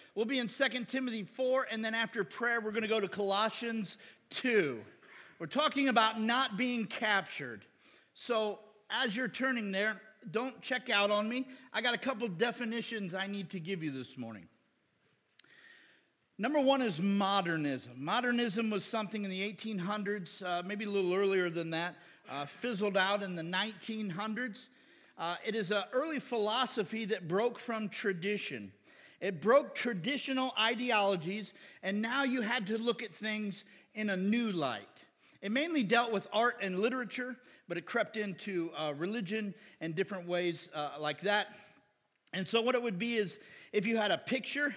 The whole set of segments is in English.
We'll be in 2 Timothy 4, and then after prayer, we're going to go to Colossians 2. We're talking about not being captured. So as you're turning there, don't check out on me. I got a couple definitions I need to give you this morning. Number one is modernism. Modernism was something in the 1800s, maybe a little earlier than that, fizzled out in the 1900s. It is an early philosophy that broke from tradition. It broke traditional ideologies, and now you had to look at things in a new light. It mainly dealt with art and literature, but it crept into religion and different ways like that. And so what it would be is if you had a picture,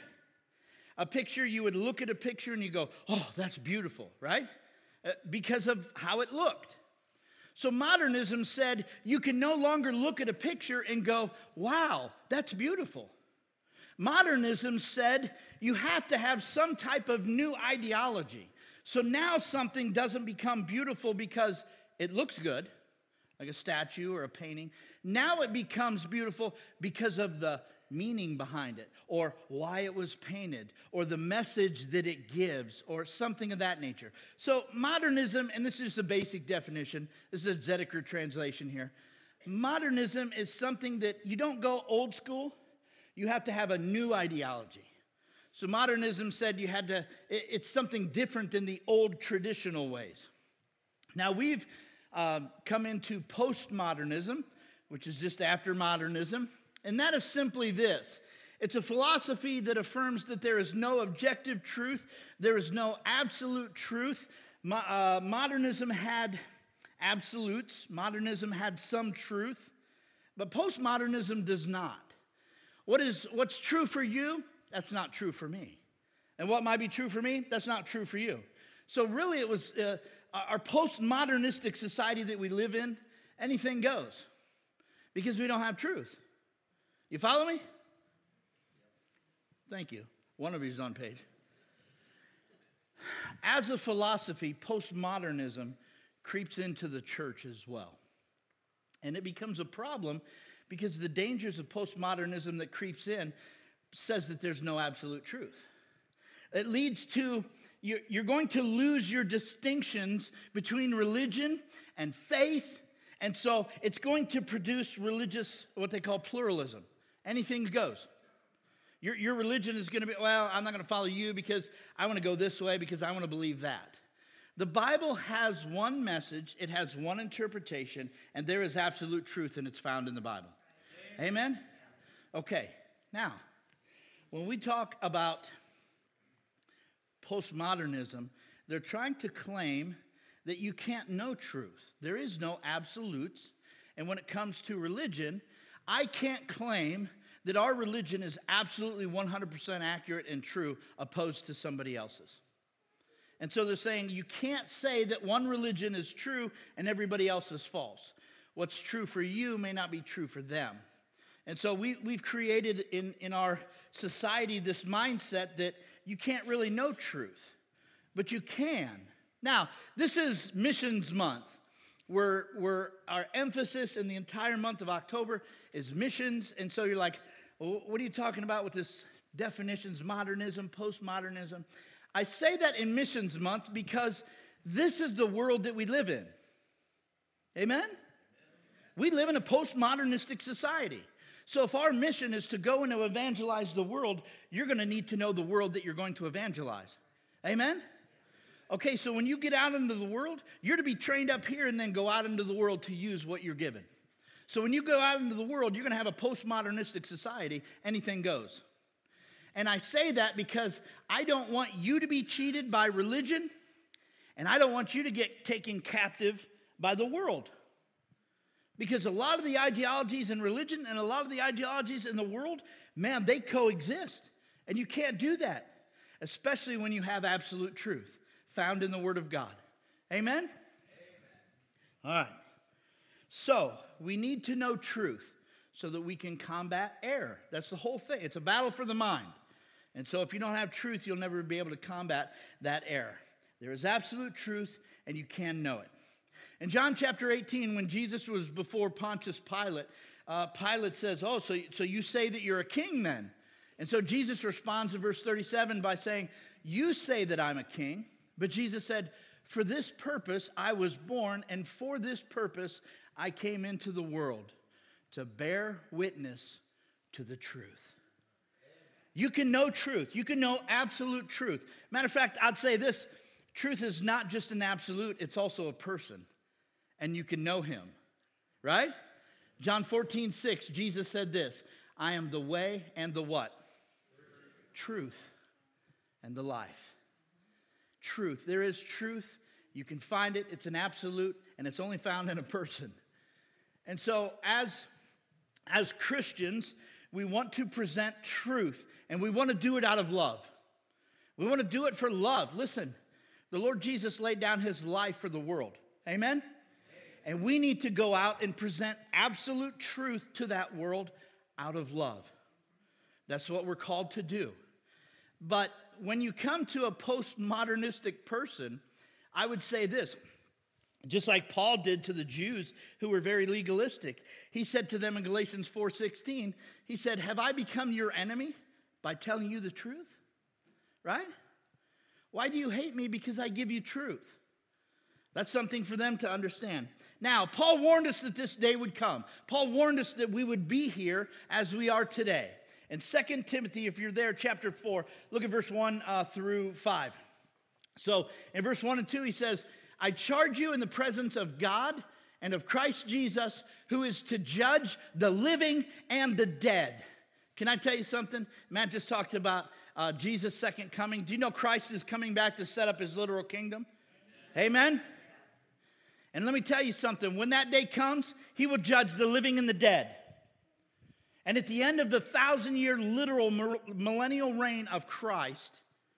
you would look at a picture and you go, oh, that's beautiful, right? Because of how it looked. So modernism said you can no longer look at a picture and go, wow, that's beautiful. Modernism said you have to have some type of new ideology. So now something doesn't become beautiful because it looks good, like a statue or a painting. Now it becomes beautiful because of the meaning behind it, or why it was painted, or the message that it gives, or something of that nature. So modernism, and this is the basic definition, this is a Zedeker translation here. Modernism is something that you don't go old school, you have to have a new ideology. So modernism said it's something different than the old traditional ways. Now we've come into postmodernism, which is just after modernism, and that is simply this. It's a philosophy that affirms that there is no objective truth, there is no absolute truth. Modernism had absolutes, modernism had some truth, but postmodernism does not. What's true for you, that's not true for me. And what might be true for me, that's not true for you. So really it was our postmodernistic society that we live in, anything goes. Because we don't have truth. You follow me? Thank you. One of you is on page. As a philosophy, postmodernism creeps into the church as well. And it becomes a problem because the dangers of postmodernism that creeps in says that there's no absolute truth. It leads to, you're going to lose your distinctions between religion and faith, and so it's going to produce religious, what they call pluralism. Anything goes. Your religion is going to be, well, I'm not going to follow you because I want to go this way because I want to believe that. The Bible has one message, it has one interpretation, and there is absolute truth, and it's found in the Bible. Amen? Okay, now, when we talk about postmodernism, they're trying to claim that you can't know truth. There is no absolutes. And when it comes to religion, I can't claim that our religion is absolutely 100% accurate and true opposed to somebody else's. And so they're saying you can't say that one religion is true and everybody else is false. What's true for you may not be true for them. And so we've created in our society this mindset that you can't really know truth, but you can. Now, this is Missions Month, where our emphasis in the entire month of October is missions. And so you're like, well, what are you talking about with this definitions, modernism, postmodernism? I say that in Missions Month because this is the world that we live in. Amen? We live in a postmodernistic society. So if our mission is to go and to evangelize the world, you're going to need to know the world that you're going to evangelize. Amen? Okay, so when you get out into the world, you're to be trained up here and then go out into the world to use what you're given. So when you go out into the world, you're going to have a postmodernistic society. Anything goes. And I say that because I don't want you to be cheated by religion, and I don't want you to get taken captive by the world. Because a lot of the ideologies in religion and a lot of the ideologies in the world, man, they coexist. And you can't do that, especially when you have absolute truth found in the Word of God. Amen? Amen. All right. So, we need to know truth so that we can combat error. That's the whole thing. It's a battle for the mind. And so if you don't have truth, you'll never be able to combat that error. There is absolute truth, and you can know it. In John chapter 18, when Jesus was before Pontius Pilate, Pilate says, oh, so you say that you're a king then? And so Jesus responds in verse 37 by saying, you say that I'm a king, but Jesus said, for this purpose I was born, and for this purpose I came into the world, to bear witness to the truth. You can know truth. You can know absolute truth. Matter of fact, I'd say this, truth is not just an absolute, it's also a person. And you can know him, right? John 14:6, Jesus said this, I am the way and the what? Truth and the life. Truth. There is truth. You can find it. It's an absolute, and it's only found in a person. And so as Christians, we want to present truth, and we want to do it out of love. We want to do it for love. Listen, the Lord Jesus laid down his life for the world. Amen? And we need to go out and present absolute truth to that world out of love. That's what we're called to do. But when you come to a postmodernistic person, I would say this, just like Paul did to the Jews who were very legalistic. He said to them in Galatians 4:16, he said, have I become your enemy by telling you the truth? Right? Why do you hate me? Because I give you truth. That's something for them to understand. Now, Paul warned us that this day would come. Paul warned us that we would be here as we are today. In 2 Timothy, if you're there, chapter 4, look at verse 1 through 5. So in verse 1 and 2, he says, I charge you in the presence of God and of Christ Jesus, who is to judge the living and the dead. Can I tell you something? Matt just talked about Jesus' second coming. Do you know Christ is coming back to set up his literal kingdom? Amen? And let me tell you something. When that day comes, he will judge the living and the dead. And at the end of the 1,000-year literal millennial reign of Christ,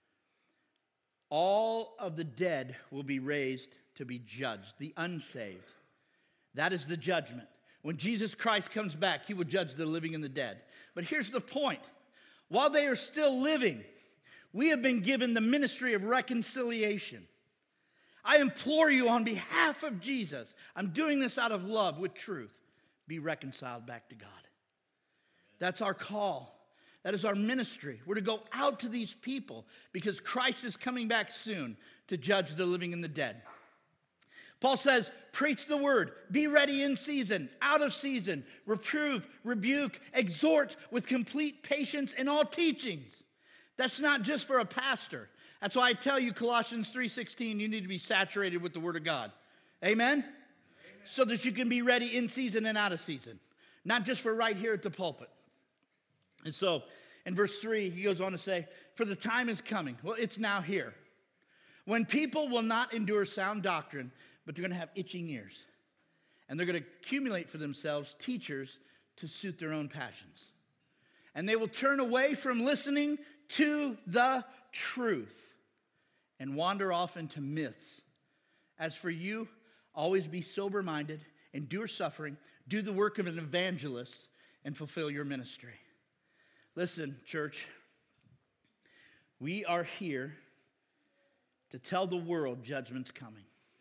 all of the dead will be raised to be judged, the unsaved. That is the judgment. When Jesus Christ comes back, he will judge the living and the dead. But here's the point. While they are still living, we have been given the ministry of reconciliation. I implore you on behalf of Jesus, I'm doing this out of love with truth, be reconciled back to God. That's our call. That is our ministry. We're to go out to these people because Christ is coming back soon to judge the living and the dead. Paul says, preach the word, be ready in season, out of season, reprove, rebuke, exhort with complete patience in all teachings. That's not just for a pastor. That's why I tell you, Colossians 3:16, you need to be saturated with the word of God. Amen? Amen? So that you can be ready in season and out of season. Not just for right here at the pulpit. And so, in verse 3, he goes on to say, for the time is coming. Well, it's now here. When people will not endure sound doctrine, but they're going to have itching ears. And they're going to accumulate for themselves teachers to suit their own passions. And they will turn away from listening to the truth and wander off into myths. As for you, always be sober-minded, endure suffering, do the work of an evangelist, and fulfill your ministry. Listen, church, we are here to tell the world judgment's coming.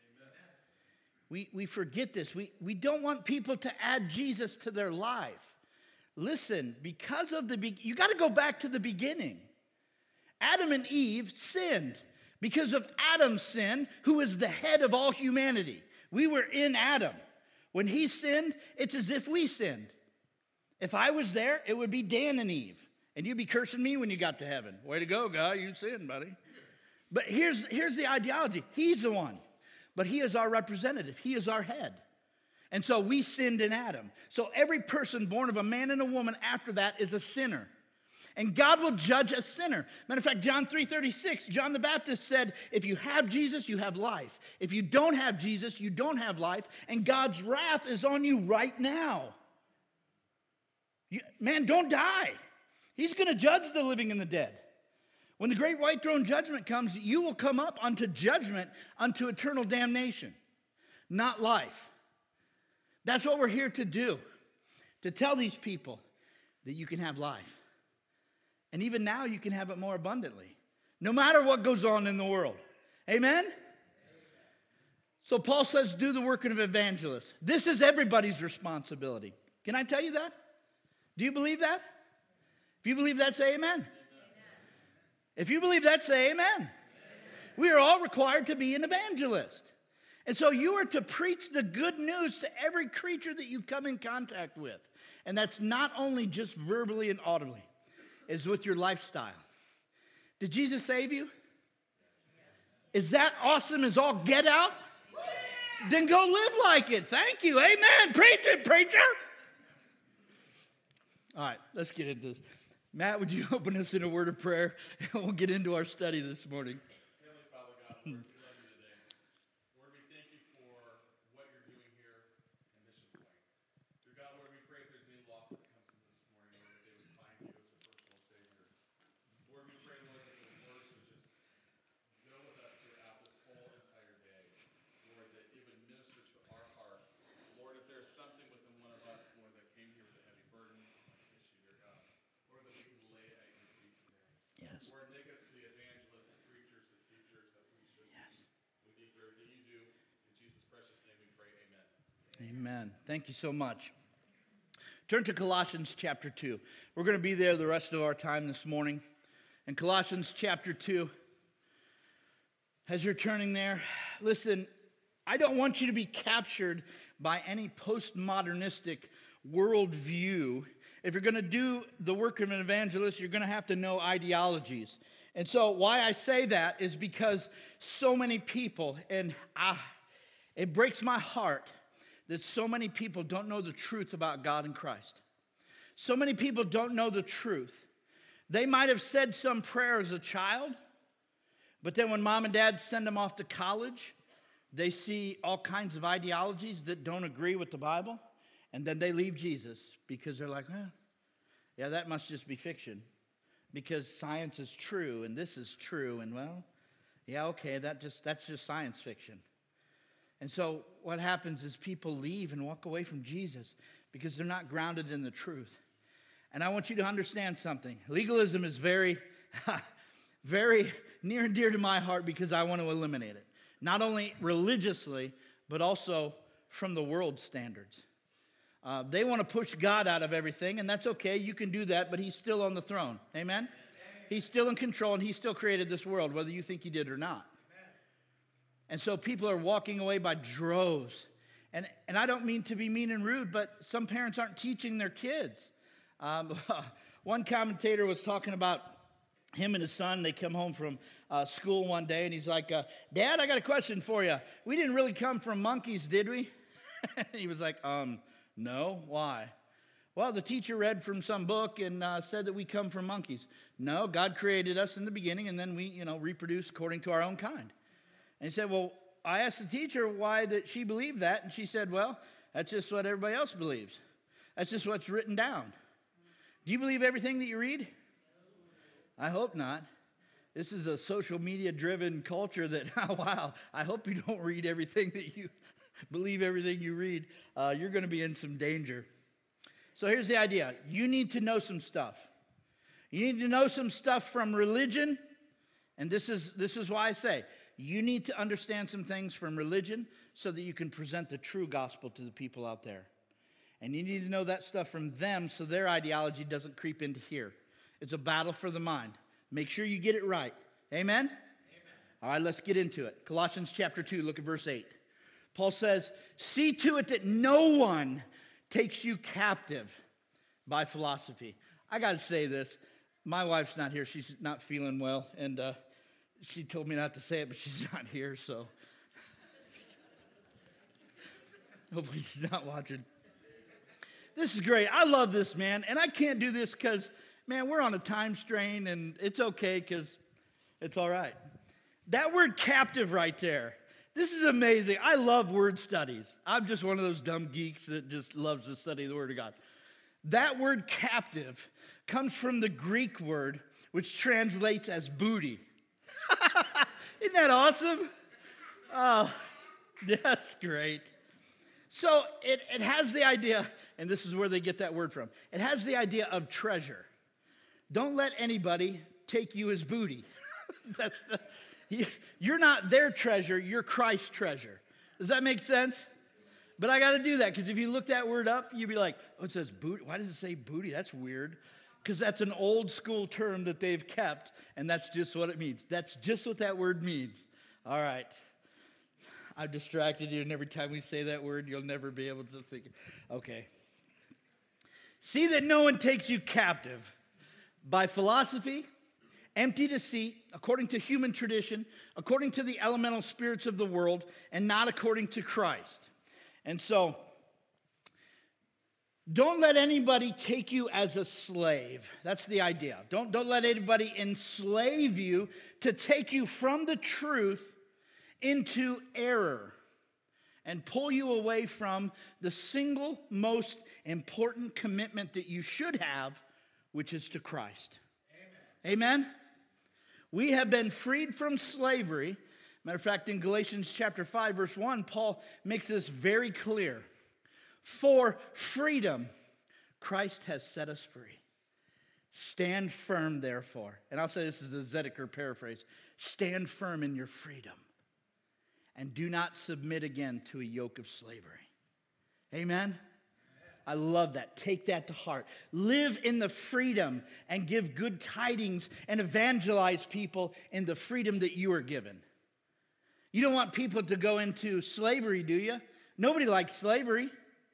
We forget this. We don't want people to add Jesus to their life. Listen, because of you got to go back to the beginning. Adam and Eve sinned. Because of Adam's sin, who is the head of all humanity. We were in Adam. When he sinned, it's as if we sinned. If I was there, it would be Dan and Eve. And you'd be cursing me when you got to heaven. Way to go, guy. You sinned, buddy. But here's the ideology. He's the one. But he is our representative. He is our head. And so we sinned in Adam. So every person born of a man and a woman after that is a sinner. And God will judge a sinner. Matter of fact, John 3:36, John the Baptist said, if you have Jesus, you have life. If you don't have Jesus, you don't have life. And God's wrath is on you right now. Man, don't die. He's going to judge the living and the dead. When the great white throne judgment comes, you will come up unto judgment, unto eternal damnation, not life. That's what we're here to do, to tell these people that you can have life. And even now, you can have it more abundantly, no matter what goes on in the world. Amen? So Paul says, do the work of an evangelist. This is everybody's responsibility. Can I tell you that? Do you believe that? If you believe that, say amen. If you believe that, say amen. We are all required to be an evangelist. And so you are to preach the good news to every creature that you come in contact with. And that's not only just verbally and audibly, it's with your lifestyle. Did Jesus save you? Is that awesome as all get out? Then go live like it. Thank you. Amen. Preach it, preacher. All right, let's get into this. Matt, would you open us in a word of prayer? And we'll get into our study this morning. Heavenly Father God, Lord, we love you today. Lord, we thank you for what you're doing here in Mission Point. Dear God, Lord, we pray if there's any loss that comes from this morning, Lord, that they would find you as their personal Savior. Lord, we pray, Lord, that those words would just go with us throughout this whole entire day. Lord, that it would minister to our heart. Lord, if there's something within one of us, Lord, that came here with a heavy burden, issue, dear God, Lord, that we can lay it at your feet today. Yes. Lord, make us the evangelists, the preachers, the teachers that we should be. We need everything you do. In Jesus' precious name we pray, amen. Amen. Thank you so much. Turn to Colossians chapter 2. We're going to be there the rest of our time this morning. In Colossians chapter 2, as you're turning there, listen, I don't want you to be captured by any postmodernistic worldview. If you're going to do the work of an evangelist, you're going to have to know ideologies. And so why I say that is because so many people, and it breaks my heart that so many people don't know the truth about God and Christ. So many people don't know the truth. They might have said some prayer as a child, but then when mom and dad send them off to college, they see all kinds of ideologies that don't agree with the Bible, and then they leave Jesus because they're like, yeah, that must just be fiction because science is true and this is true, and well, yeah, okay, that's just science fiction. And so what happens is people leave and walk away from Jesus because they're not grounded in the truth. And I want you to understand something. Legalism is very, very near and dear to my heart because I want to eliminate it. Not only religiously, but also from the world's standards. They want to push God out of everything, and that's okay. You can do that, but he's still on the throne. Amen? He's still in control, and he still created this world, whether you think he did or not. And so people are walking away by droves. And I don't mean to be mean and rude, but some parents aren't teaching their kids. One commentator was talking about him and his son. They come home from school one day, and he's like, Dad, I got a question for you. We didn't really come from monkeys, did we? He was like, no, why? Well, the teacher read from some book and said that we come from monkeys. No, God created us in the beginning, and then we, reproduce according to our own kind. And he said, well, I asked the teacher why that she believed that, and she said, well, that's just what everybody else believes. That's just what's written down. Do you believe everything that you read? I hope not. This is a social media-driven culture that, wow, I hope you don't read everything that you believe everything you read. You're going to be in some danger. So here's the idea. You need to know some stuff. You need to know some stuff from religion, and this is why I say, you need to understand some things from religion so that you can present the true gospel to the people out there. And you need to know that stuff from them so their ideology doesn't creep into here. It's a battle for the mind. Make sure you get it right. Amen? Amen. All right, let's get into it. Colossians chapter 2, look at verse 8. Paul says, see to it that no one takes you captive by philosophy. I got to say this. My wife's not here. She's not feeling well, and she told me not to say it, but she's not here, so hopefully she's not watching. This is great. I love this, man, and I can't do this because, man, we're on a time strain, and it's okay because it's all right. That word captive right there, this is amazing. I love word studies. I'm just one of those dumb geeks that just loves to study the Word of God. That word captive comes from the Greek word, which translates as booty. Isn't that awesome? Oh, that's great. So it has the idea, and this is where they get that word from. It has the idea of treasure. Don't let anybody take you as booty. You're not their treasure, you're Christ's treasure. Does that make sense? But I got to do that because if you look that word up, you'd be like, oh, it says booty. Why does it say booty? That's weird. because that's an old school term that they've kept, and that's just what it means. That's just what that word means. All right. I've distracted you, and every time we say that word, you'll never be able to think. Okay. See that no one takes you captive by philosophy, empty deceit, according to human tradition, according to the elemental spirits of the world, and not according to Christ. And so, don't let anybody take you as a slave. That's the idea. Don't let anybody enslave you to take you from the truth into error and pull you away from the single most important commitment that you should have, which is to Christ. Amen? Amen? We have been freed from slavery. Matter of fact, in Galatians chapter 5, verse 1, Paul makes this very clear. For freedom, Christ has set us free. Stand firm, therefore. And I'll say this is a Zedeker paraphrase. Stand firm in your freedom. And do not submit again to a yoke of slavery. Amen? I love that. Take that to heart. Live in the freedom and give good tidings and evangelize people in the freedom that you are given. You don't want people to go into slavery, do you? Nobody likes slavery.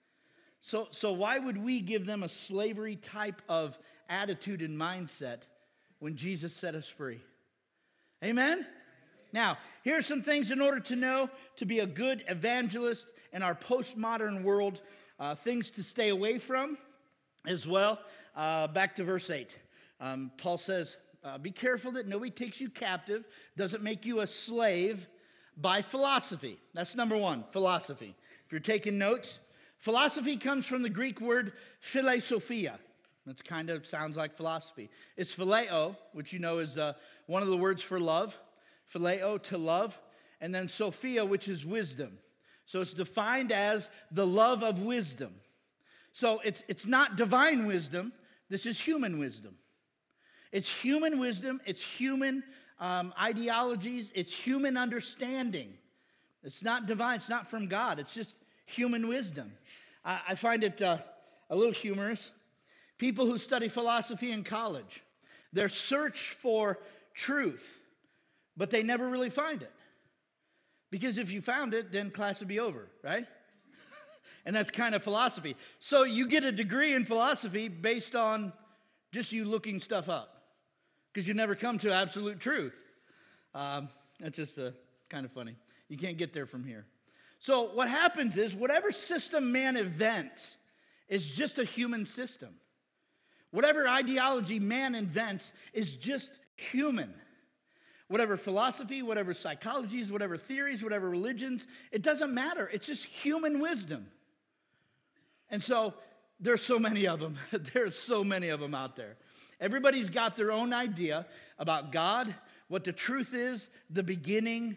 So why would we give them a slavery type of attitude and mindset when Jesus set us free? Amen? Now, here are some things in order to know to be a good evangelist in our postmodern world, things to stay away from as well. Back to verse 8. Paul says, be careful that nobody takes you captive, doesn't make you a slave by philosophy. That's number one, philosophy. If you're taking notes, philosophy comes from the Greek word philosophia. That kind of sounds like philosophy. It's phileo, which you know is one of the words for love. Phileo, to love, and then Sophia, which is wisdom. So it's defined as the love of wisdom. So it's not divine wisdom. This is human wisdom. It's human wisdom. It's human ideologies. It's human understanding. It's not divine. It's not from God. It's just human wisdom. I find it a little humorous. People who study philosophy in college, their search for truth, but they never really find it. Because if you found it, then class would be over, right? And that's kind of philosophy. So you get a degree in philosophy based on just you looking stuff up. Because you never come to absolute truth. That's just kind of funny. You can't get there from here. So what happens is whatever system man invents is just a human system. Whatever ideology man invents is just human. Whatever philosophy, whatever psychologies, whatever theories, whatever religions, it doesn't matter. It's just human wisdom. And so there's so many of them. There's so many of them out there. Everybody's got their own idea about God, what the truth is, the beginning,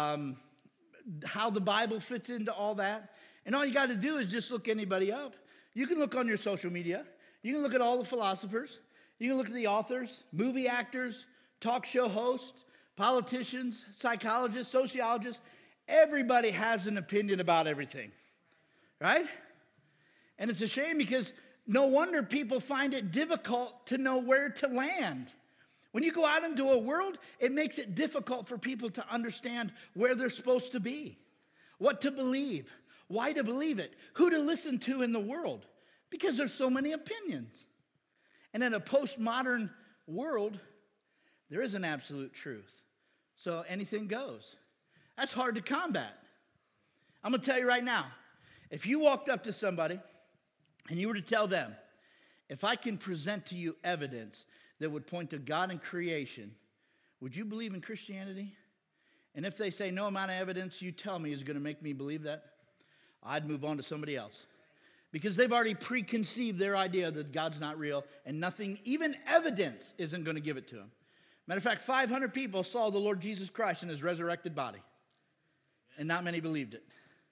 how the Bible fits into all that. And all you got to do is just look anybody up. You can look on your social media. You can look at all the philosophers. You can look at the authors, movie actors, talk show hosts, politicians, psychologists, sociologists. Everybody has an opinion about everything, right? And it's a shame because no wonder people find it difficult to know where to land. When you go out into a world, it makes it difficult for people to understand where they're supposed to be, what to believe, why to believe it, who to listen to in the world, because there's so many opinions. And in a postmodern world, there is an absolute truth. So anything goes. That's hard to combat. I'm going to tell you right now, if you walked up to somebody and you were to tell them, if I can present to you evidence that would point to God and creation, would you believe in Christianity? And if they say no amount of evidence you tell me is going to make me believe that, I'd move on to somebody else. Because they've already preconceived their idea that God's not real and nothing, even evidence, isn't going to give it to them. Matter of fact, 500 people saw the Lord Jesus Christ in his resurrected body. And not many believed it.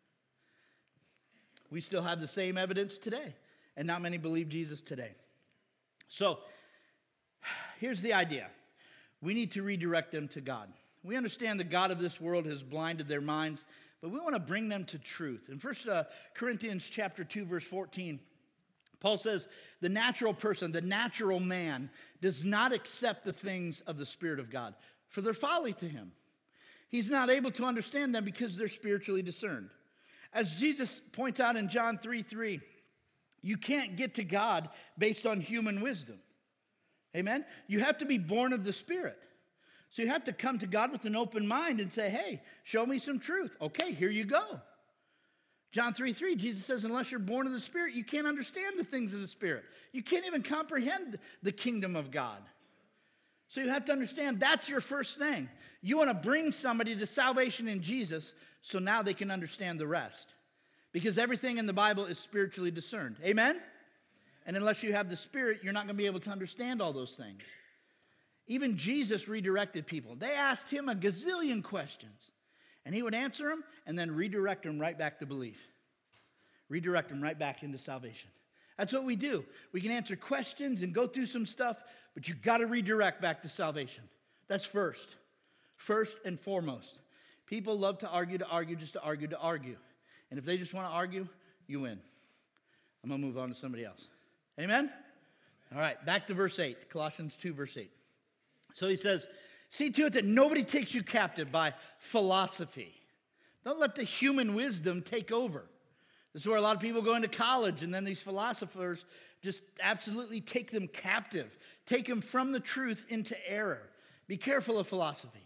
We still have the same evidence today. And not many believe Jesus today. So, here's the idea. We need to redirect them to God. We understand the God of this world has blinded their minds, but we want to bring them to truth. In 1 Corinthians chapter 2, verse 14, Paul says the natural person, the natural man, does not accept the things of the Spirit of God, for they're folly to him. He's not able to understand them because they're spiritually discerned. As Jesus points out in John 3:3, you can't get to God based on human wisdom. Amen? You have to be born of the Spirit. So you have to come to God with an open mind and say, hey, show me some truth. Okay, here you go. John 3:3, Jesus says, unless you're born of the Spirit, you can't understand the things of the Spirit. You can't even comprehend the kingdom of God. So you have to understand that's your first thing. You want to bring somebody to salvation in Jesus so now they can understand the rest. Because everything in the Bible is spiritually discerned. Amen? And unless you have the Spirit, you're not going to be able to understand all those things. Even Jesus redirected people. They asked him a gazillion questions. And he would answer them and then redirect them right back to belief. Redirect them right back into salvation. That's what we do. We can answer questions and go through some stuff, but you've got to redirect back to salvation. That's first. First and foremost. People love to argue, just to argue, to argue. And if they just want to argue, you win. I'm going to move on to somebody else. Amen? All right, back to verse 8. Colossians 2, verse 8. So he says, see to it that nobody takes you captive by philosophy. Don't let the human wisdom take over. This is where a lot of people go into college, and then these philosophers just absolutely take them captive, take them from the truth into error. Be careful of philosophy.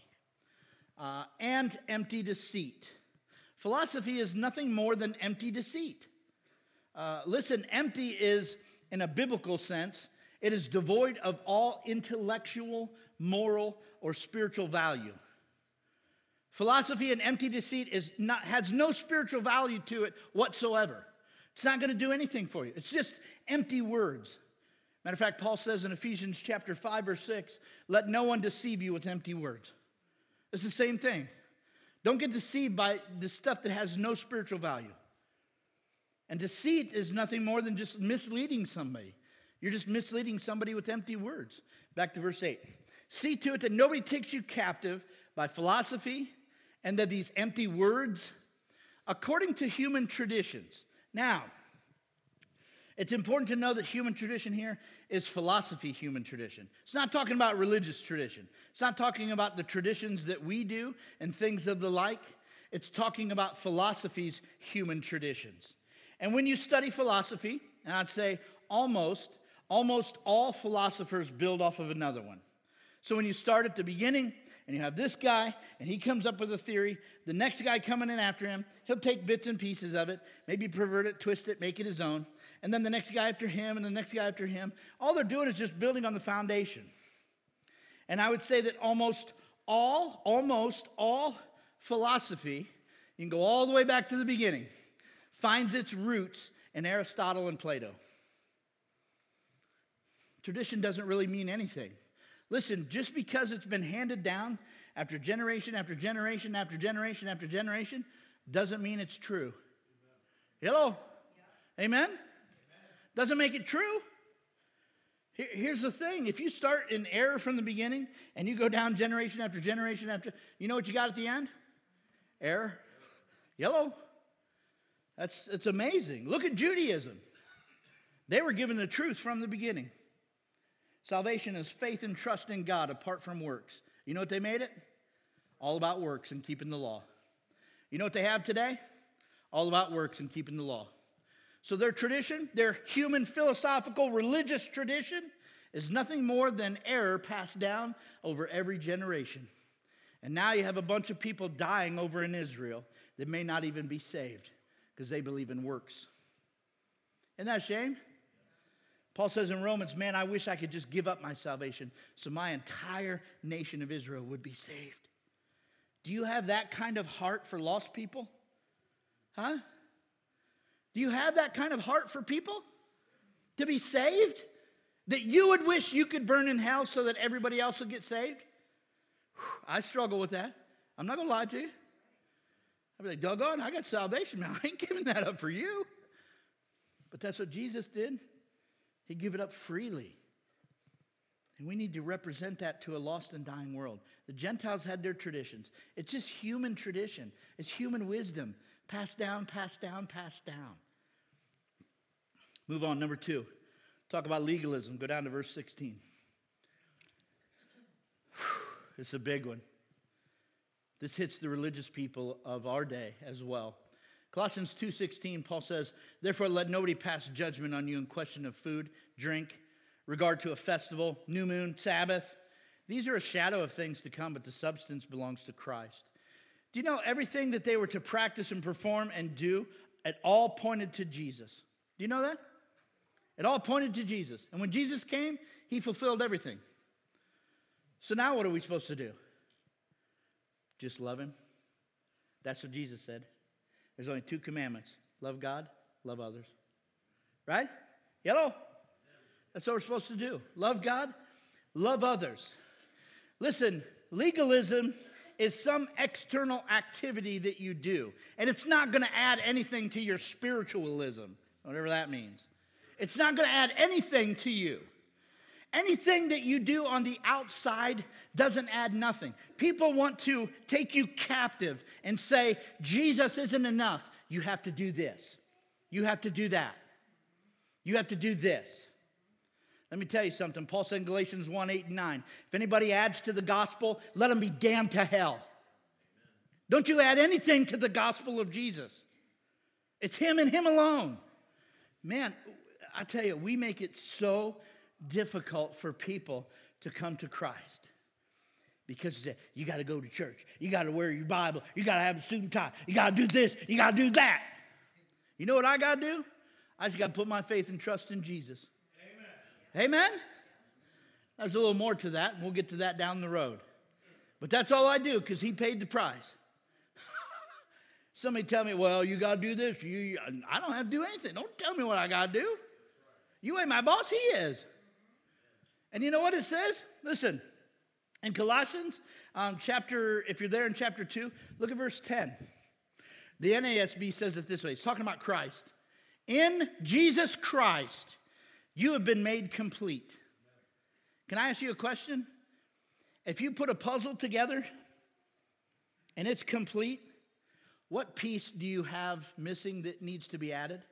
And empty deceit. Philosophy is nothing more than empty deceit. Listen, empty is, in a biblical sense, it is devoid of all intellectual, moral, or spiritual value. Philosophy and empty deceit has no spiritual value to it whatsoever. It's not going to do anything for you. It's just empty words. Matter of fact, Paul says in Ephesians chapter 5, verse 6, let no one deceive you with empty words. It's the same thing. Don't get deceived by the stuff that has no spiritual value. And deceit is nothing more than just misleading somebody. You're just misleading somebody with empty words. Back to verse 8. See to it that nobody takes you captive by philosophy and that these empty words, according to human traditions. Now, it's important to know that human tradition here is philosophy human tradition. It's not talking about religious tradition. It's not talking about the traditions that we do and things of the like. It's talking about philosophy's human traditions. And when you study philosophy, and I'd say almost all philosophers build off of another one. So when you start at the beginning, and you have this guy, and he comes up with a theory, the next guy coming in after him, he'll take bits and pieces of it, maybe pervert it, twist it, make it his own, and then the next guy after him, and the next guy after him. All they're doing is just building on the foundation. And I would say that almost all philosophy, you can go all the way back to the beginning, finds its roots in Aristotle and Plato. Tradition doesn't really mean anything. Listen, just because it's been handed down after generation after generation after generation after generation doesn't mean it's true. Hello? Amen? Doesn't make it true. Here's the thing. If you start in error from the beginning and you go down generation after generation after, you know what you got at the end? Error. Hello? It's amazing. Look at Judaism. They were given the truth from the beginning. Salvation is faith and trust in God apart from works. You know what they made it? All about works and keeping the law. You know what they have today? All about works and keeping the law. So their tradition, their human philosophical religious tradition, is nothing more than error passed down over every generation. And now you have a bunch of people dying over in Israel that may not even be saved because they believe in works. Isn't that a shame? Paul says in Romans, man, I wish I could just give up my salvation so my entire nation of Israel would be saved. Do you have that kind of heart for lost people? Huh? Do you have that kind of heart for people? To be saved? That you would wish you could burn in hell so that everybody else would get saved? I struggle with that. I'm not going to lie to you. I'd be like, doggone, I got salvation, man. I ain't giving that up for you. But that's what Jesus did. He gave it up freely. And we need to represent that to a lost and dying world. The Gentiles had their traditions. It's just human tradition. It's human wisdom. Passed down, passed down, passed down. Move on, number 2. Talk about legalism. Go down to verse 16. It's a big one. This hits the religious people of our day as well. Colossians 2:16, Paul says, "Therefore let nobody pass judgment on you in question of food, drink, regard to a festival, new moon, Sabbath. These are a shadow of things to come, but the substance belongs to Christ." Do you know everything that they were to practice and perform and do, it all pointed to Jesus? Do you know that? It all pointed to Jesus. And when Jesus came, he fulfilled everything. So now what are we supposed to do? Just love him? That's what Jesus said. There's only 2 commandments. Love God, love others. Right? Yellow? That's what we're supposed to do. Love God, love others. Listen, legalism is some external activity that you do. And it's not going to add anything to your spiritualism, whatever that means. It's not going to add anything to you. Anything that you do on the outside doesn't add nothing. People want to take you captive and say, Jesus isn't enough. You have to do this. You have to do that. You have to do this. Let me tell you something. Paul said in Galatians 1:8 and 9, if anybody adds to the gospel, let them be damned to hell. Amen. Don't you add anything to the gospel of Jesus. It's him and him alone. Man, I tell you, we make it so difficult for people to come to Christ. Because you got to go to church. You got to wear your Bible. You got to have a suit and tie. You got to do this. You got to do that. You know what I got to do? I just got to put my faith and trust in Jesus. Amen. Amen? There's a little more to that, and we'll get to that down the road. But that's all I do because he paid the price. Somebody tell me, well, you got to do this. I don't have to do anything. Don't tell me what I got to do. You ain't my boss. He is. And you know what it says? Listen, in Colossians if you're there in chapter 2, look at verse 10. The NASB says it this way. It's talking about Christ. In Jesus Christ, you have been made complete. Can I ask you a question? If you put a puzzle together and it's complete, what piece do you have missing that needs to be added?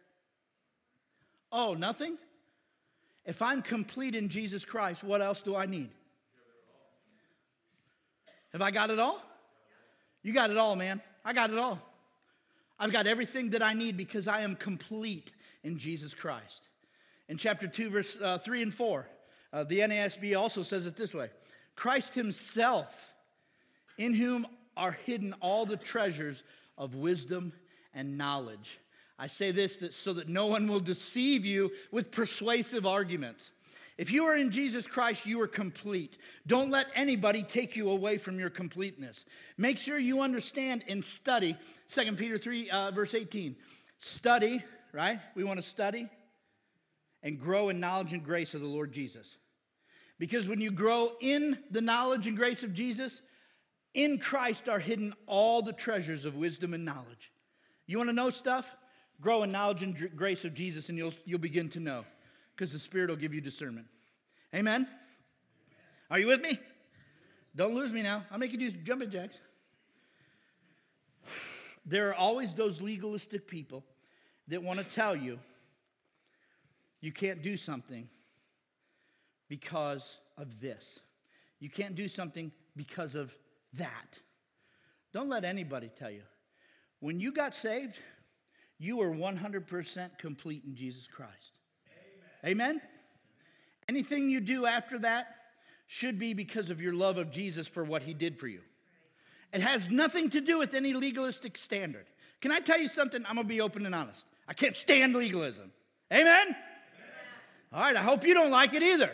Oh, nothing? If I'm complete in Jesus Christ, what else do I need? Have I got it all? You got it all, man. I got it all. I've got everything that I need because I am complete in Jesus Christ. In chapter 2, verse 3 and 4, the NASB also says it this way. Christ himself, in whom are hidden all the treasures of wisdom and knowledge. I say this so that no one will deceive you with persuasive arguments. If you are in Jesus Christ, you are complete. Don't let anybody take you away from your completeness. Make sure you understand and study. 2 Peter 3, verse 18. Study, right? We want to study and grow in knowledge and grace of the Lord Jesus. Because when you grow in the knowledge and grace of Jesus, in Christ are hidden all the treasures of wisdom and knowledge. You want to know stuff? Grow in knowledge and grace of Jesus, and you'll begin to know, because the Spirit will give you discernment. Amen? Are you with me? Don't lose me now. I'll make you do jumping jacks. There are always those legalistic people that want to tell you you can't do something because of this. You can't do something because of that. Don't let anybody tell you. When you got saved, you were 100% complete in Jesus Christ. Amen? Amen? Anything you do after that should be because of your love of Jesus for what he did for you. It has nothing to do with any legalistic standard. Can I tell you something? I'm going to be open and honest. I can't stand legalism. Amen? Amen. All right, I hope you don't like it either.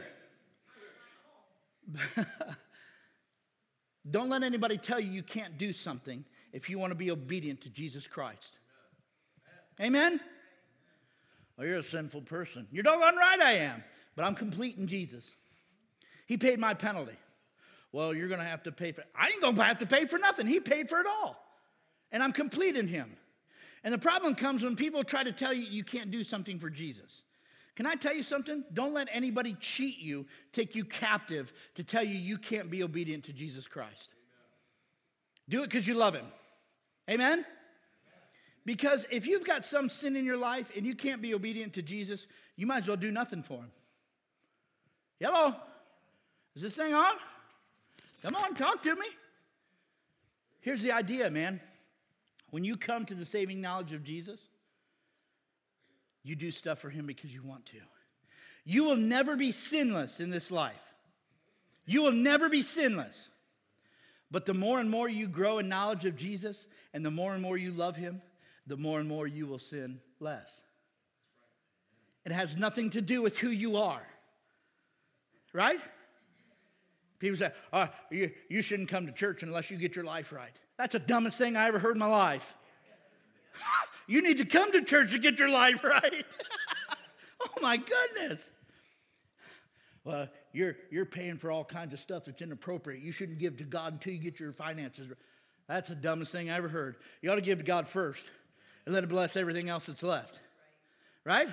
Don't let anybody tell you you can't do something if you want to be obedient to Jesus Christ. Amen? Well, you're a sinful person. You're doggone right I am, but I'm complete in Jesus. He paid my penalty. Well, you're going to have to pay for it. I ain't going to have to pay for nothing. He paid for it all. And I'm complete in him. And the problem comes when people try to tell you you can't do something for Jesus. Can I tell you something? Don't let anybody cheat you, take you captive to tell you you can't be obedient to Jesus Christ. Amen. Do it because you love him. Amen? Because if you've got some sin in your life and you can't be obedient to Jesus, you might as well do nothing for him. Hello? Is this thing on? Come on, talk to me. Here's the idea, man. When you come to the saving knowledge of Jesus, you do stuff for him because you want to. You will never be sinless in this life. You will never be sinless. But the more and more you grow in knowledge of Jesus, and the more and more you love him, the more and more you will sin less. It has nothing to do with who you are. Right? People say, oh, you shouldn't come to church unless you get your life right. That's the dumbest thing I ever heard in my life. You need to come to church to get your life right. Oh my goodness. Well, you're paying for all kinds of stuff that's inappropriate. You shouldn't give to God until you get your finances right. That's the dumbest thing I ever heard. You ought to give to God first and let him bless everything else that's left. Right?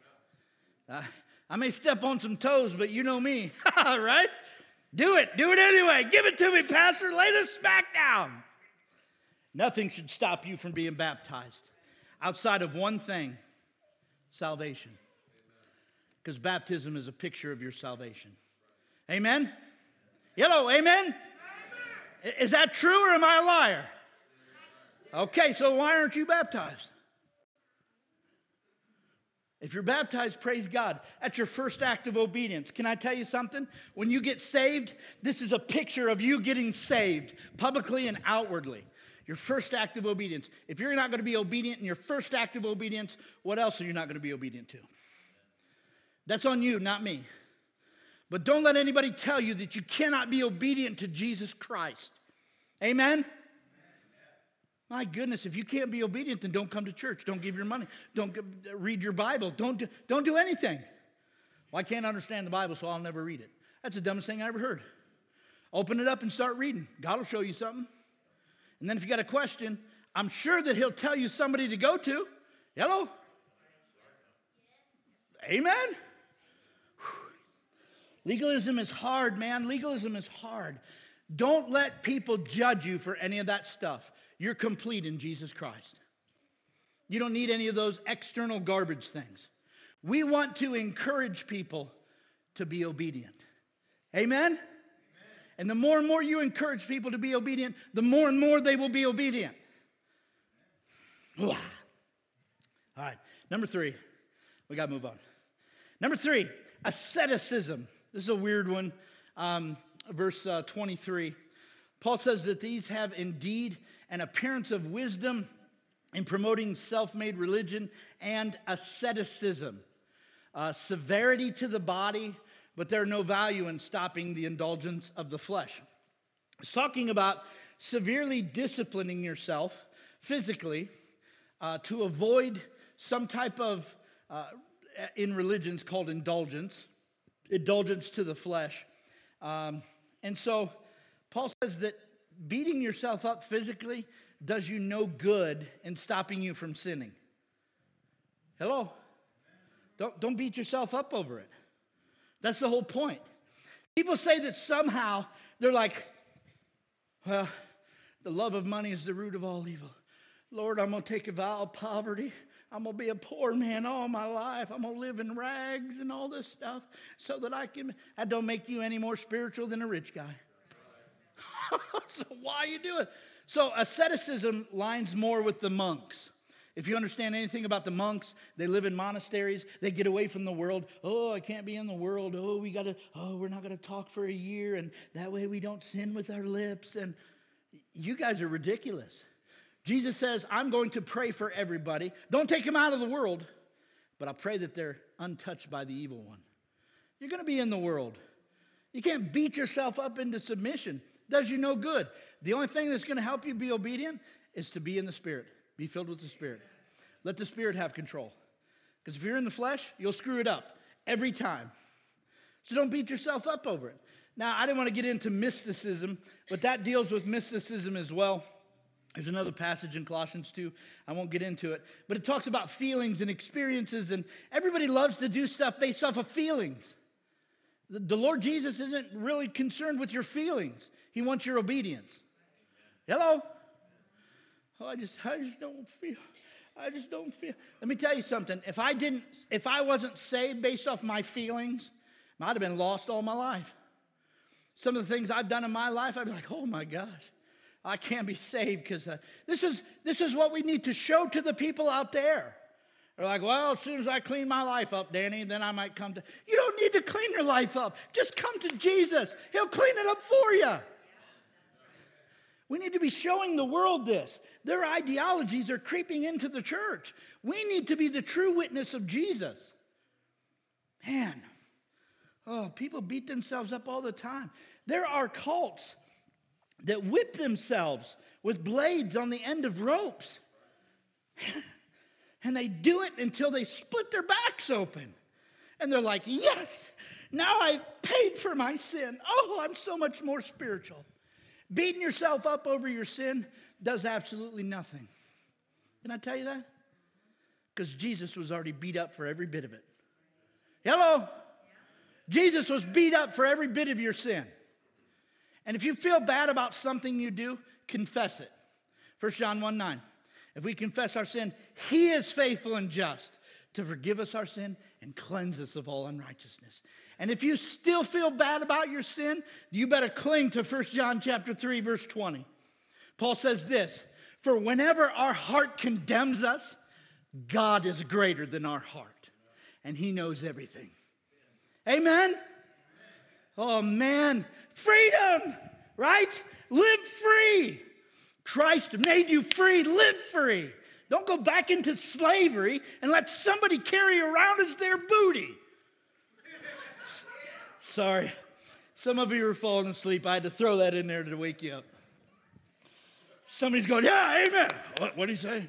I may step on some toes, but you know me. Right? Do it. Do it anyway. Give it to me, Pastor. Lay the smack down. Nothing should stop you from being baptized outside of one thing, salvation. Because baptism is a picture of your salvation. Amen? Hello, amen? Is that true or am I a liar? Okay, so why aren't you baptized? If you're baptized, praise God. That's your first act of obedience. Can I tell you something? When you get saved, this is a picture of you getting saved publicly and outwardly. Your first act of obedience. If you're not going to be obedient in your first act of obedience, what else are you not going to be obedient to? That's on you, not me. But don't let anybody tell you that you cannot be obedient to Jesus Christ. Amen? My goodness, if you can't be obedient, then don't come to church. Don't give your money. Don't read your Bible. Don't do anything. Well, I can't understand the Bible, so I'll never read it. That's the dumbest thing I ever heard. Open it up and start reading. God will show you something. And then if you got a question, I'm sure that he'll tell you somebody to go to. Hello? Amen? Legalism is hard, man. Legalism is hard. Don't let people judge you for any of that stuff. You're complete in Jesus Christ. You don't need any of those external garbage things. We want to encourage people to be obedient. Amen? And the more and more you encourage people to be obedient, the more and more they will be obedient. All right, number 3. We got to move on. Number 3, asceticism. This is a weird one. Verse 23. Paul says that these have indeed an appearance of wisdom in promoting self-made religion and asceticism. Severity to the body, but they're no value in stopping the indulgence of the flesh. It's talking about severely disciplining yourself physically to avoid some type of, in religions called indulgence to the flesh. And so Paul says that beating yourself up physically does you no good in stopping you from sinning. Hello? Don't beat yourself up over it. That's the whole point. People say that somehow they're like, well, the love of money is the root of all evil. Lord, I'm going to take a vow of poverty. I'm going to be a poor man all my life. I'm going to live in rags and all this stuff so that that don't make you any more spiritual than a rich guy. So why you do it? So asceticism lines more with the monks. If you understand anything about the monks, they live in monasteries. They get away from the world. Oh, I can't be in the world. We're not going to talk for a year, and that way we don't sin with our lips. And you guys are ridiculous. Jesus says, I'm going to pray for everybody. Don't take them out of the world, but I'll pray that they're untouched by the evil one. You're going to be in the world. You can't beat yourself up into submission. It does you no good. The only thing that's going to help you be obedient is to be in the Spirit. Be filled with the Spirit. Let the Spirit have control. Because if you're in the flesh, you'll screw it up every time. So don't beat yourself up over it. Now, I didn't want to get into mysticism, but that deals with mysticism as well. There's another passage in Colossians 2. I won't get into it. But it talks about feelings and experiences, and everybody loves to do stuff based off of feelings. The Lord Jesus isn't really concerned with your feelings. He wants your obedience. Hello? Oh, I just don't feel. I just don't feel. Let me tell you something. If I wasn't saved based off my feelings, I'd have been lost all my life. Some of the things I've done in my life, I'd be like, oh my gosh, I can't be saved because this is what we need to show to the people out there. They're like, well, as soon as I clean my life up, Danny, then I might come to. You don't need to clean your life up. Just come to Jesus. He'll clean it up for you. We need to be showing the world this. Their ideologies are creeping into the church. We need to be the true witness of Jesus. Man, people beat themselves up all the time. There are cults that whip themselves with blades on the end of ropes. And they do it until they split their backs open. And they're like, yes, now I've paid for my sin. Oh, I'm so much more spiritual. Beating yourself up over your sin does absolutely nothing. Can I tell you that? Because Jesus was already beat up for every bit of it. Hello? Jesus was beat up for every bit of your sin. And if you feel bad about something you do, confess it. 1 John 1:9. If we confess our sin, He is faithful and just to forgive us our sin and cleanse us of all unrighteousness. And if you still feel bad about your sin, you better cling to 1 John chapter 3, verse 20. Paul says this, for whenever our heart condemns us, God is greater than our heart, and He knows everything. Amen? Oh, man. Freedom, right? Live free. Christ made you free. Live free. Don't go back into slavery and let somebody carry you around as their booty. Sorry. Some of you are falling asleep. I had to throw that in there to wake you up. Somebody's going, yeah, amen. What did he say?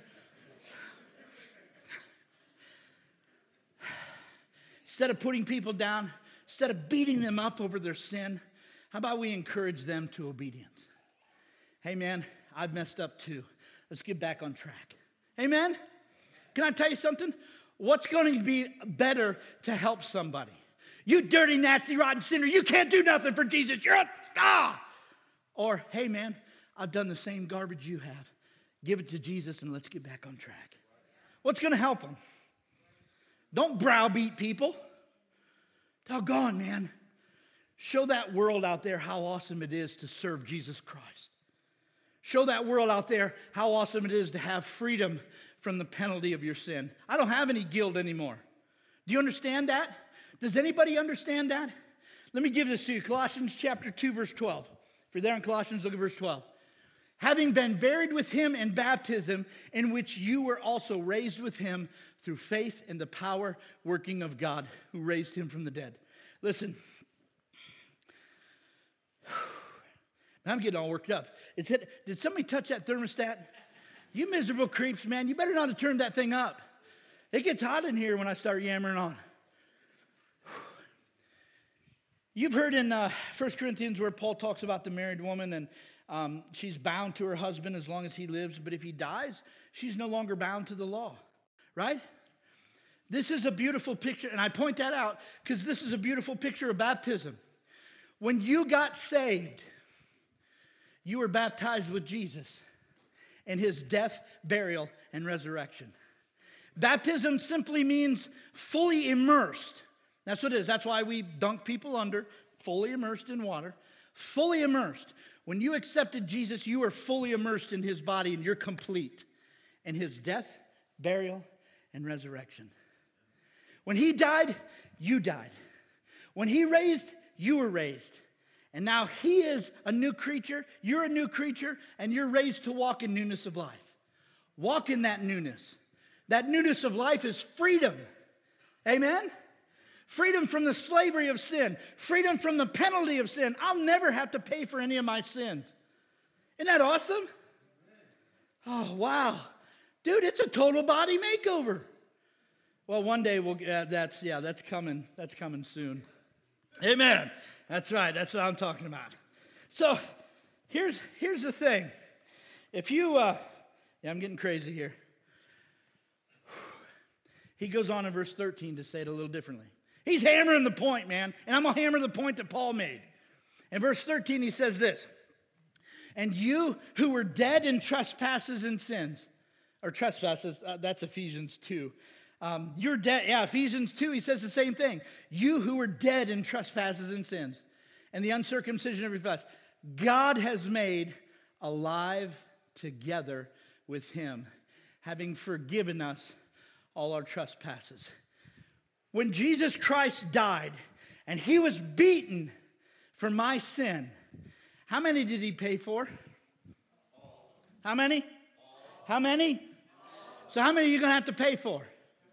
Instead of putting people down, instead of beating them up over their sin, how about we encourage them to obedience? Hey, man, I've messed up too. Let's get back on track. Amen? Can I tell you something? What's going to be better to help somebody? You dirty, nasty, rotten sinner, you can't do nothing for Jesus. You're Or, hey, man, I've done the same garbage you have. Give it to Jesus and let's get back on track. What's going to help them? Don't browbeat people. Doggone, man. Show that world out there how awesome it is to serve Jesus Christ. Show that world out there how awesome it is to have freedom from the penalty of your sin. I don't have any guilt anymore. Do you understand that? Does anybody understand that? Let me give this to you. Colossians chapter 2, verse 12. If you're there in Colossians, look at verse 12. Having been buried with Him in baptism, in which you were also raised with Him through faith in the power working of God who raised Him from the dead. Listen. I'm getting all worked up. Did somebody touch that thermostat? You miserable creeps, man. You better not have turned that thing up. It gets hot in here when I start yammering on. You've heard in 1 Corinthians where Paul talks about the married woman and she's bound to her husband as long as he lives. But if he dies, she's no longer bound to the law. Right? This is a beautiful picture. And I point that out because this is a beautiful picture of baptism. When you got saved, you were baptized with Jesus in His death, burial, and resurrection. Baptism simply means fully immersed. That's what it is. That's why we dunk people under, fully immersed in water. Fully immersed. When you accepted Jesus, you were fully immersed in His body and you're complete in His death, burial, and resurrection. When He died, you died. When He raised, you were raised. And now He is a new creature, you're a new creature, and you're raised to walk in newness of life. Walk in that newness. That newness of life is freedom. Amen? Freedom from the slavery of sin. Freedom from the penalty of sin. I'll never have to pay for any of my sins. Isn't that awesome? Oh, wow. Dude, it's a total body makeover. Well, one day that's coming. That's coming soon. Amen. That's right. That's what I'm talking about. So here's the thing. If you, I'm getting crazy here. He goes on in verse 13 to say it a little differently. He's hammering the point, man. And I'm going to hammer the point that Paul made. In verse 13, he says this. And you who were dead in trespasses and sins. or trespasses. That's Ephesians 2. You're dead. Yeah, Ephesians 2, he says the same thing. You who were dead in trespasses and sins and the uncircumcision of your flesh, God has made alive together with him, having forgiven us all our trespasses. When Jesus Christ died and he was beaten for my sin, how many did he pay for? How many? How many? So how many are you going to have to pay for?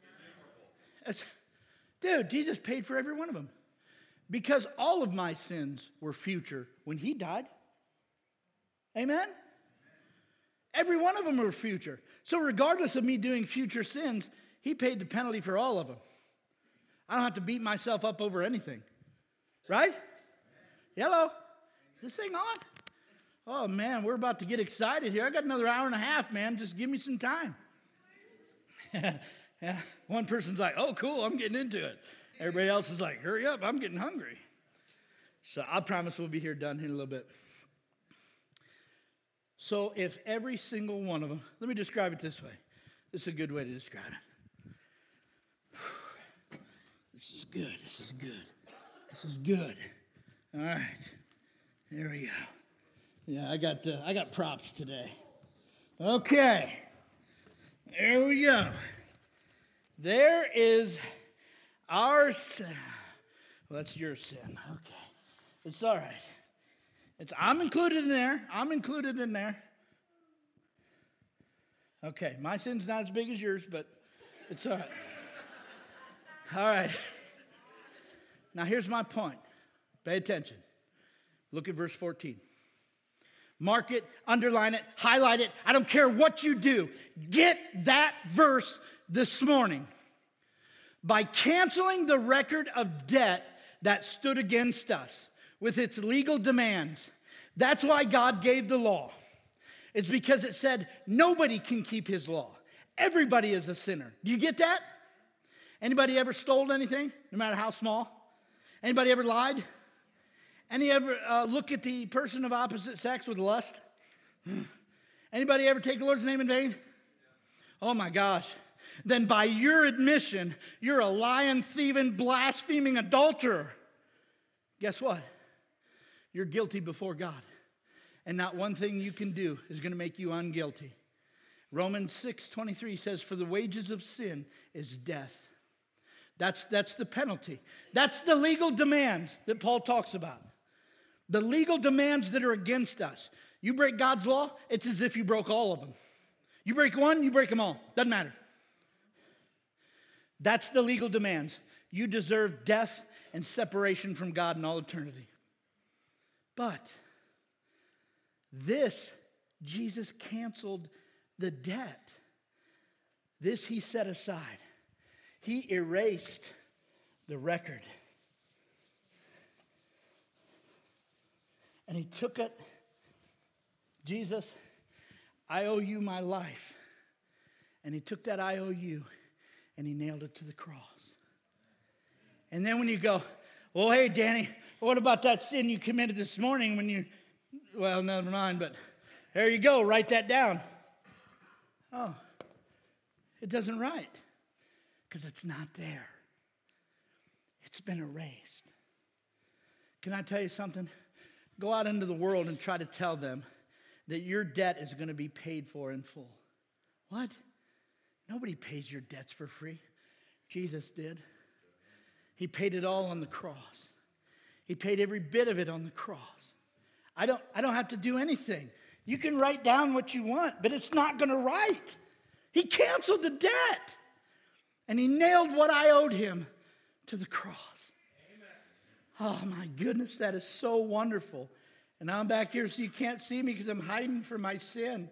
Dude, Jesus paid for every one of them. Because all of my sins were future when he died. Amen? Every one of them were future. So regardless of me doing future sins, he paid the penalty for all of them. I don't have to beat myself up over anything. Right? Hello? Is this thing on? Oh, man, we're about to get excited here. I got another hour and a half, man. Just give me some time. Yeah. One person's like, oh, cool, I'm getting into it. Everybody else is like, hurry up, I'm getting hungry. So I promise we'll be here done in a little bit. So if every single one of them, let me describe it this way. This is a good way to describe it. This is good, this is good, this is good. All right, there we go. Yeah, I got props today. Okay, there we go. There is our sin. Well, that's your sin. Okay. It's all right. I'm included in there. I'm included in there. Okay. My sin's not as big as yours, but it's all right. All right. Now, here's my point. Pay attention. Look at verse 14. Mark it, underline it, highlight it. I don't care what you do. Get that verse this morning. By canceling the record of debt that stood against us with its legal demands. That's why God gave the law. It's because it said nobody can keep his law. Everybody is a sinner. Do you get that? Anybody ever stole anything, no matter how small? Anybody ever lied? Any ever look at the person of opposite sex with lust? Anybody ever take the Lord's name in vain? Oh my gosh. Then by your admission, you're a lying, thieving, blaspheming adulterer. Guess what? You're guilty before God. And not one thing you can do is going to make you unguilty. Romans 6:23 says, for the wages of sin is death. That's the penalty. That's the legal demands that Paul talks about. The legal demands that are against us. You break God's law, it's as if you broke all of them. You break one, you break them all. Doesn't matter. That's the legal demands. You deserve death and separation from God in all eternity. But this, Jesus canceled the debt. This he set aside. He erased the record. And he took it. Jesus, I owe you my life. And he took that IOU and he nailed it to the cross. And then when you go, well, hey, Danny, what about that sin you committed this morning when you, well, never mind, but there you go, write that down. Oh, it doesn't write because it's not there. It's been erased. Can I tell you something? Go out into the world and try to tell them that your debt is going to be paid for in full. What? Nobody pays your debts for free. Jesus did. He paid it all on the cross. He paid every bit of it on the cross. I don't have to do anything. You can write down what you want, but it's not going to write. He canceled the debt. And he nailed what I owed him to the cross. Amen. Oh my goodness, that is so wonderful. And I'm back here so you can't see me because I'm hiding from my sin.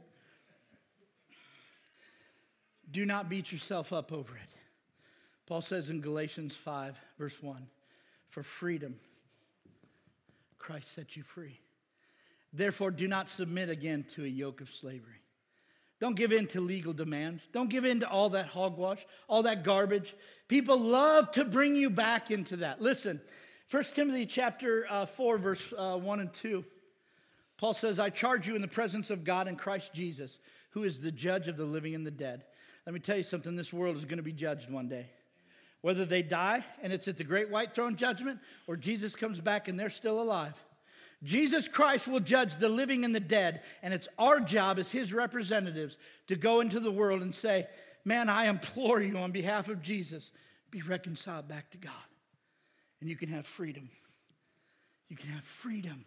Do not beat yourself up over it. Paul says in Galatians 5, verse 1, for freedom, Christ set you free. Therefore, do not submit again to a yoke of slavery. Don't give in to legal demands. Don't give in to all that hogwash, all that garbage. People love to bring you back into that. Listen, 1 Timothy chapter 4, verse 1 and 2. Paul says, I charge you in the presence of God and Christ Jesus, who is the judge of the living and the dead. Let me tell you something, this world is going to be judged one day. Whether they die and it's at the great white throne judgment, or Jesus comes back and they're still alive. Jesus Christ will judge the living and the dead, and it's our job as his representatives to go into the world and say, man, I implore you on behalf of Jesus, be reconciled back to God. And you can have freedom. You can have freedom.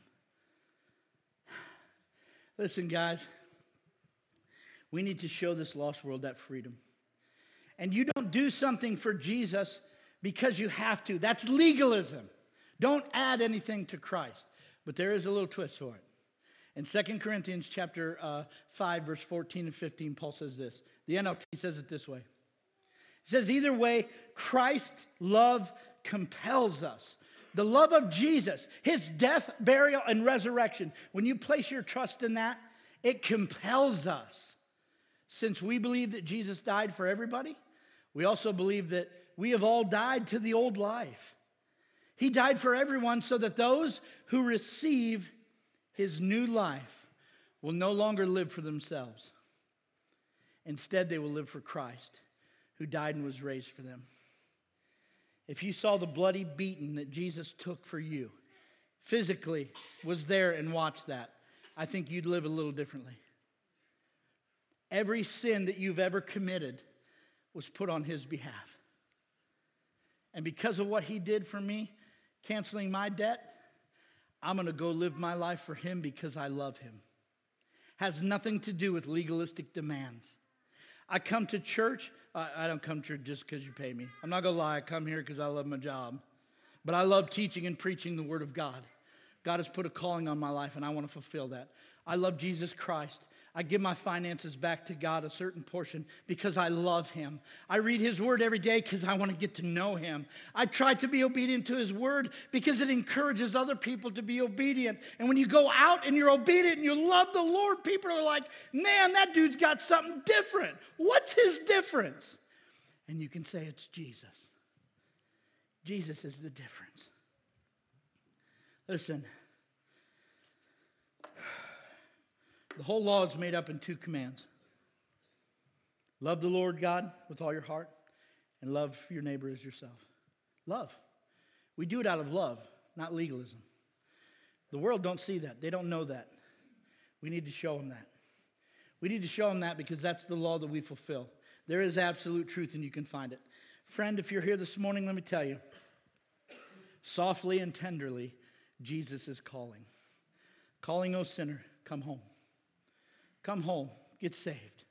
Listen, guys, we need to show this lost world that freedom. And you don't do something for Jesus because you have to. That's legalism. Don't add anything to Christ. But there is a little twist for it. In 2 Corinthians chapter 5, verse 14 and 15, Paul says this. The NLT says it this way. He says, either way, Christ's love compels us. The love of Jesus, his death, burial, and resurrection, when you place your trust in that, it compels us. Since we believe that Jesus died for everybody, we also believe that we have all died to the old life. He died for everyone so that those who receive his new life will no longer live for themselves. Instead, they will live for Christ, who died and was raised for them. If you saw the bloody beating that Jesus took for you, physically was there and watched that, I think you'd live a little differently. Every sin that you've ever committed was put on his behalf. And because of what he did for me, canceling my debt, I'm going to go live my life for him because I love him. Has nothing to do with legalistic demands. I come to church. I don't come to church just because you pay me. I'm not going to lie. I come here because I love my job. But I love teaching and preaching the word of God. God has put a calling on my life, and I want to fulfill that. I love Jesus Christ. I give my finances back to God, a certain portion, because I love him. I read his word every day because I want to get to know him. I try to be obedient to his word because it encourages other people to be obedient. And when you go out and you're obedient and you love the Lord, people are like, man, that dude's got something different. What's his difference? And you can say it's Jesus. Jesus is the difference. Listen. The whole law is made up in 2 commands. Love the Lord God with all your heart and love your neighbor as yourself. Love. We do it out of love, not legalism. The world don't see that. They don't know that. We need to show them that. We need to show them that because that's the law that we fulfill. There is absolute truth and you can find it. Friend, if you're here this morning, let me tell you, softly and tenderly, Jesus is calling. Calling, O sinner, come home. Come home, get saved.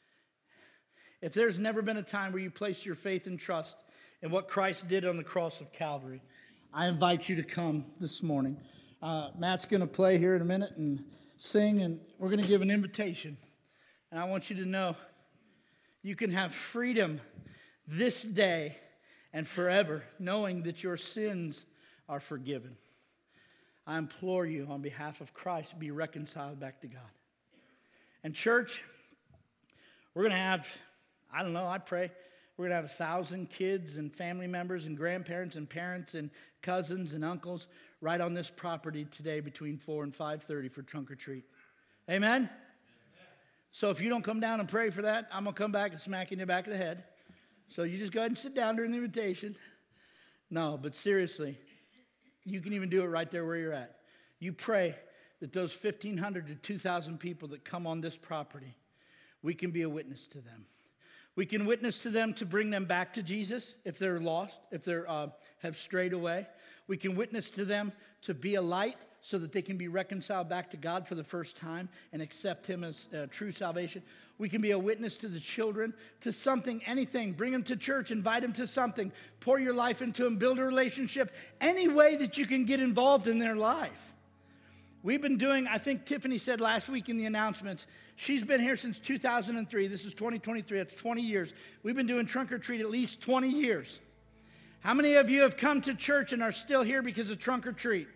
If there's never been a time where you placed your faith and trust in what Christ did on the cross of Calvary, I invite you to come this morning. Matt's going to play here in a minute and sing, and we're going to give an invitation. And I want you to know you can have freedom this day and forever, knowing that your sins are forgiven. I implore you on behalf of Christ, be reconciled back to God. And church, we're going to have, I pray, we're going to have 1,000 kids and family members and grandparents and parents and cousins and uncles right on this property today between 4 and 5:30 for trunk or treat. Amen? So if you don't come down and pray for that, I'm going to come back and smack you in the back of the head. So you just go ahead and sit down during the invitation. No, but seriously, you can even do it right there where you're at. You pray that those 1,500 to 2,000 people that come on this property, we can be a witness to them. We can witness to them to bring them back to Jesus if they're lost, if they have strayed away. We can witness to them to be a light so that they can be reconciled back to God for the first time and accept him as true salvation. We can be a witness to the children, to something, anything. Bring them to church, invite them to something. Pour your life into them, build a relationship. Any way that you can get involved in their life. We've been doing, I think Tiffany said last week in the announcements, she's been here since 2003. This is 2023. That's 20 years. We've been doing trunk or treat at least 20 years. How many of you have come to church and are still here because of trunk or treat?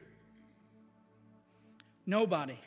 Nobody.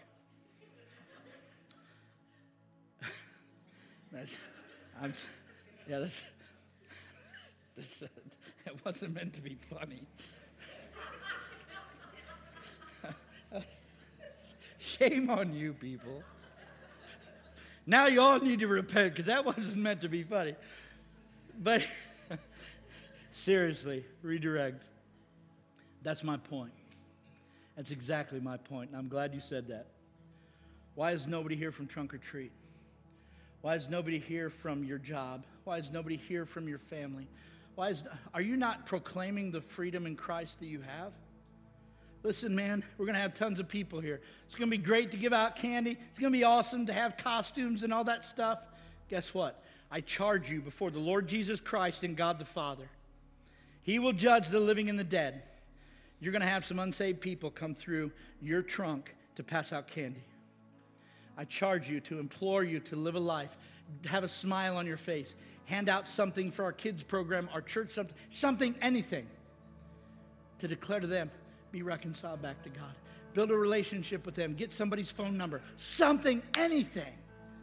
It wasn't meant to be funny. Shame on you people. Now you all need to repent because that wasn't meant to be funny. But seriously, redirect. That's my point. That's exactly my point, and I'm glad you said that. Why is nobody here from Trunk or Treat? Why is nobody here from your job? Why is nobody here from your family? Are you not proclaiming the freedom in Christ that you have? Listen, man, we're going to have tons of people here. It's going to be great to give out candy. It's going to be awesome to have costumes and all that stuff. Guess what? I charge you before the Lord Jesus Christ and God the Father. He will judge the living and the dead. You're going to have some unsaved people come through your trunk to pass out candy. I charge you to implore you to live a life, have a smile on your face, hand out something for our kids program, our church, something, anything, to declare to them, be reconciled back to God. Build a relationship with them. Get somebody's phone number. Something, anything.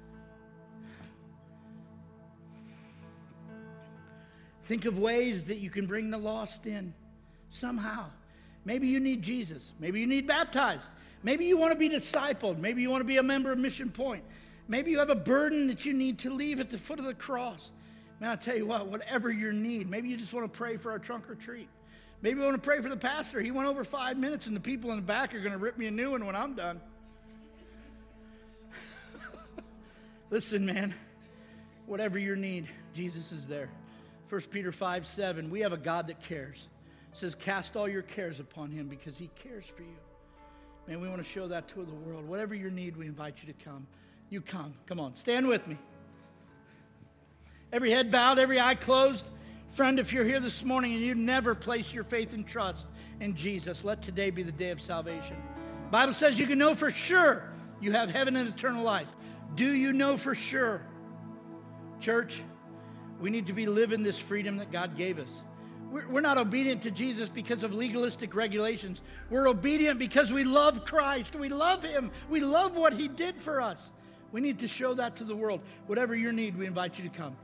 Think of ways that you can bring the lost in somehow. Maybe you need Jesus. Maybe you need baptized. Maybe you want to be discipled. Maybe you want to be a member of Mission Point. Maybe you have a burden that you need to leave at the foot of the cross. Man, I'll tell you what, whatever your need, maybe you just want to pray for our trunk or treat. Maybe you want to pray for the pastor. He went over 5 minutes, and the people in the back are going to rip me a new one when I'm done. Listen, man, whatever your need, Jesus is there. 1 Peter 5:7, we have a God that cares. It says, cast all your cares upon him because he cares for you. Man, we want to show that to the world. Whatever your need, we invite you to come. You come. Come on, stand with me. Every head bowed, every eye closed. Friend, if you're here this morning and you've never placed your faith and trust in Jesus, let today be the day of salvation. The Bible says you can know for sure you have heaven and eternal life. Do you know for sure? Church, we need to be living this freedom that God gave us. We're not obedient to Jesus because of legalistic regulations. We're obedient because we love Christ. We love him. We love what he did for us. We need to show that to the world. Whatever your need, we invite you to come.